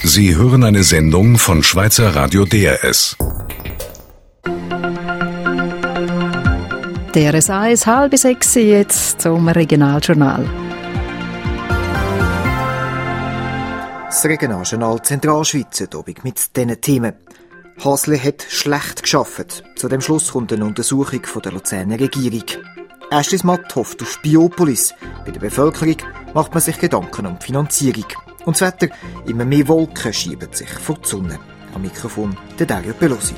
Sie hören eine Sendung von Schweizer Radio DRS. DRS 1, 5:30 jetzt zum Regionaljournal. Das Regionaljournal Zentralschweiz heute Abend mit diesen Themen. Hasle hat schlecht geschafft. Zu dem Schluss kommt eine Untersuchung von der Luzerner Regierung. Aeschlismatt hofft auf Biopolis. Bei der Bevölkerung macht man sich Gedanken um die Finanzierung. Und das Wetter, immer mehr Wolken schieben sich vor die Sonne. Am Mikrofon der Dario Pelosi.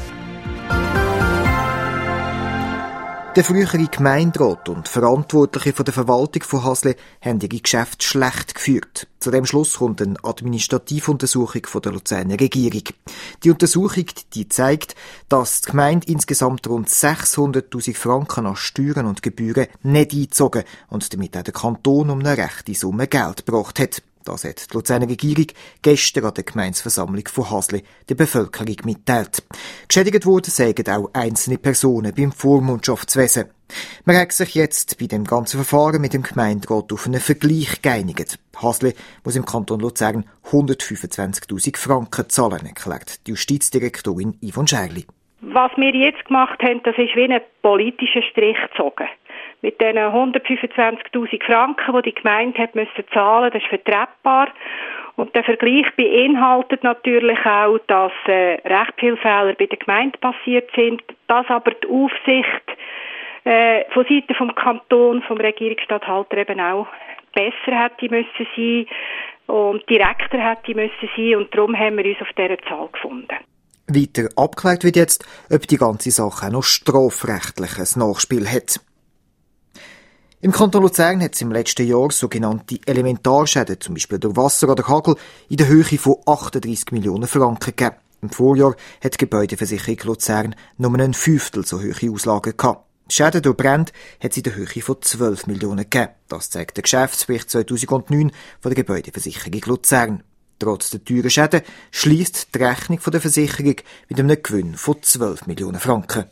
Der frühere Gemeinderat und Verantwortliche von der Verwaltung von Hasle haben ihre Geschäfte schlecht geführt. Zu dem Schluss kommt eine Administrativuntersuchung von der Luzerner Regierung. Die Untersuchung die zeigt, dass die Gemeinde insgesamt rund 600'000 Franken an Steuern und Gebühren nicht eingezogen und damit auch der Kanton um eine rechte Summe Geld gebracht hat. Das hat die Luzerner Regierung gestern an der Gemeindeversammlung von Hasle der Bevölkerung mitteilt. Geschädigt worden seien auch einzelne Personen beim Vormundschaftswesen. Man hat sich jetzt bei dem ganzen Verfahren mit dem Gemeinderat auf einen Vergleich geeinigt. Hasle muss im Kanton Luzern 125'000 Franken zahlen, erklärt die Justizdirektorin Yvonne Scherli. Was wir jetzt gemacht haben, das ist wie ein politischer Strich gezogen. Mit diesen 125'000 Franken, die die Gemeinde hat müssen zahlen, das ist vertretbar. Und der Vergleich beinhaltet natürlich auch, dass recht viele Fehler bei der Gemeinde passiert sind, dass aber die Aufsicht von Seiten vom Kanton, vom Regierungsstatthalter eben auch besser hätte müssen sein und direkter hätte müssen sein. Und darum haben wir uns auf dieser Zahl gefunden. Weiter abgeklärt wird jetzt, ob die ganze Sache auch noch strafrechtliches Nachspiel hat. Im Kanton Luzern hat es im letzten Jahr sogenannte Elementarschäden, zum Beispiel durch Wasser oder Hagel, in der Höhe von 38 Millionen Franken gegeben. Im Vorjahr hat die Gebäudeversicherung Luzern nur ein Fünftel so hohe Auslagen gehabt. Schäden durch Brände hat es in der Höhe von 12 Millionen gegeben. Das zeigt der Geschäftsbericht 2009 von der Gebäudeversicherung Luzern. Trotz der teuren Schäden schliesst die Rechnung von der Versicherung mit einem Gewinn von 12 Millionen Franken.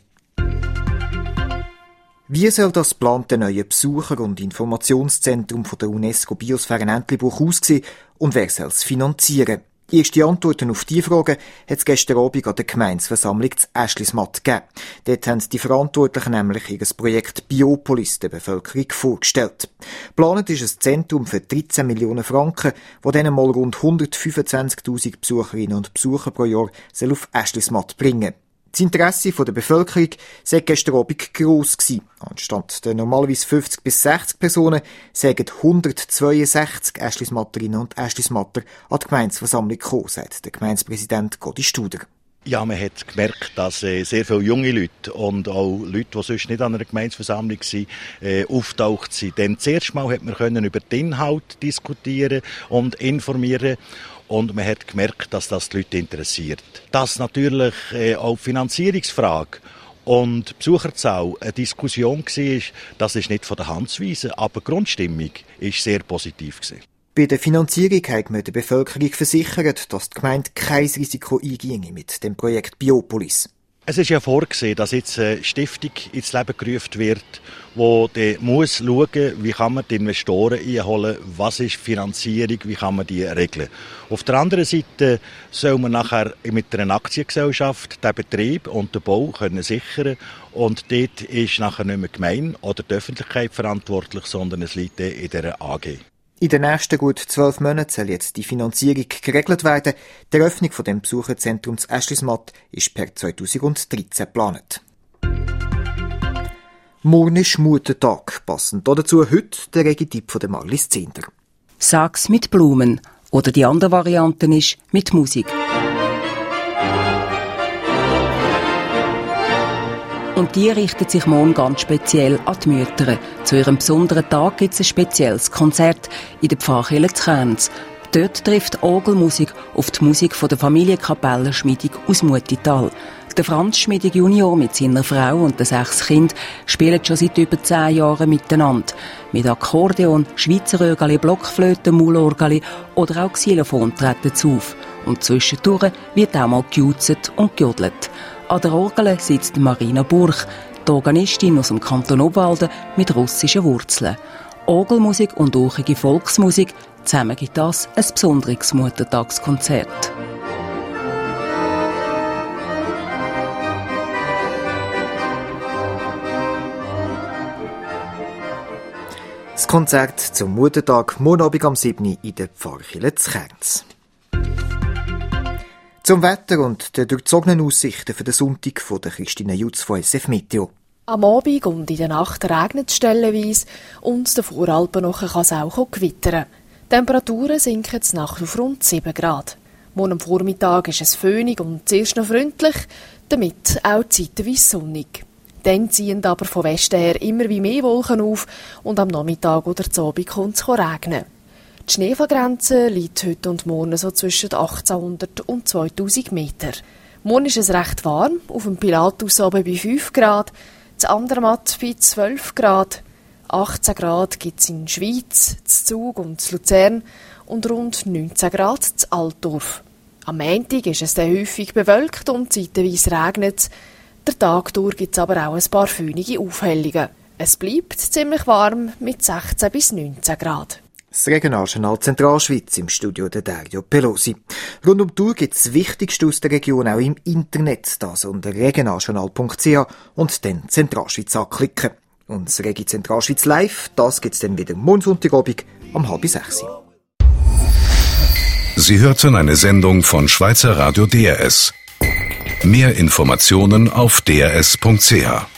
Wie soll das geplante neue Besucher- und Informationszentrum von der UNESCO Biosphäre Entlebuch aussehen und wer soll es finanzieren? Die erste Antworten auf diese Fragen hat es gestern Abend an der Gemeindeversammlung zu Aeschlismatt gegeben. Dort haben die Verantwortlichen nämlich ihr Projekt Biopolis der Bevölkerung vorgestellt. Geplant ist ein Zentrum für 13 Millionen Franken, das dann mal rund 125'000 Besucherinnen und Besucher pro Jahr auf Aeschlismatt bringen. Das Interesse der Bevölkerung sei gestern Abend gross gewesen. Anstatt der normalerweise 50 bis 60 Personen sagen 162 Aeschlismatterinnen und Aeschlismatter an die Gemeindeversammlung gekommen, sagt der Gemeindepräsident Godi Studer. Ja, man hat gemerkt, dass sehr viele junge Leute und auch Leute, die sonst nicht an einer Gemeindeversammlung waren, auftaucht sind. Denn das erste Mal hat man über den Inhalt diskutieren und informieren. Und man hat gemerkt, dass das die Leute interessiert. Dass natürlich auch die Finanzierungsfrage und die Besucherzahl eine Diskussion war, das ist nicht von der Hand zu weisen, aber die Grundstimmung war sehr positiv. Bei der Finanzierung hat man der Bevölkerung versichert, dass die Gemeinde kein Risiko einginge mit dem Projekt Biopolis. Es ist ja vorgesehen, dass jetzt eine Stiftung ins Leben gerufen wird, die muss schauen, wie kann man die Investoren einholen, was ist Finanzierung, wie kann man die regeln. Auf der anderen Seite soll man nachher mit einer Aktiengesellschaft den Betrieb und den Bau können sichern und dort ist nachher nicht mehr die Gemeinde oder die Öffentlichkeit verantwortlich, sondern es liegt in dieser AG. In den nächsten gut 12 Monaten soll jetzt die Finanzierung geregelt werden. Die Eröffnung von dem Besucherzentrum zu Aeschlismatt ist per 2013 geplant. Morgen ist Muttertag. Passend dazu heute der Regitipp von Marlies Zehnder. Sag's mit Blumen. Oder die andere Variante ist mit Musik. Und die richtet sich morgen ganz speziell an die Mütter. Zu ihrem besonderen Tag gibt es ein spezielles Konzert in der Pfarrkirche zu Kenz. Dort trifft Orgelmusik auf die Musik von der Familienkapelle Schmiedig aus Mutital. Der Franz Schmiedig Junior mit seiner Frau und den 6 Kindern spielen schon seit über 10 Jahren miteinander. Mit Akkordeon, Schweizer Orgel, Blockflöte, Maulorgel oder auch Xylophon treten sie auf. Und zwischendurch wird auch mal gejutzt und gejodelt. An der Orgel sitzt Marina Burch, die Organistin aus dem Kanton Obwalden mit russischen Wurzeln. Orgelmusik und rauchige Volksmusik. Zusammen gibt das ein besonderes Muttertagskonzert. Das Konzert zum Muttertag morgen Abend am 7. in der Pfarrkirche Kerns. Zum Wetter und den durchzogenen Aussichten für den Sonntag von der Christine Jutz von SF Meteo. Am Abend und in der Nacht regnet es stellenweise und der Voralpen nachher kann es auch gewittern. Die Temperaturen sinken zur Nacht auf rund 7 Grad. Morgen am Vormittag ist es föhnig und zuerst noch freundlich, damit auch zeitweise sonnig. Dann ziehen aber von Westen her immer wie mehr Wolken auf und am Nachmittag oder zu Abend kommt es regnen. Die Schneefallgrenze liegt heute und morgen so zwischen 1800 und 2000 Meter. Morgen ist es recht warm, auf dem Pilatus oben bei 5 Grad, zu Andermatt bei 12 Grad, 18 Grad gibt es in der Schweiz, zu Zug und zu Luzern und rund 19 Grad zu Altdorf. Am Montag ist es dann häufig bewölkt und zeitweise regnet es. Der Tag durch gibt es aber auch ein paar föhnige Aufhellungen. Es bleibt ziemlich warm mit 16 bis 19 Grad. Das Regionaljournal Zentralschweiz im Studio der Dario Pelosi. Rund um die Uhr gibt es das Wichtigste aus der Region auch im Internet, das unter regionaljournal.ch und dann Zentralschweiz anklicken. Und das Regi Zentralschweiz Live, das gibt es dann wieder morgen Sonntagabend um 5:30. Sie hörten eine Sendung von Schweizer Radio DRS. Mehr Informationen auf drs.ch.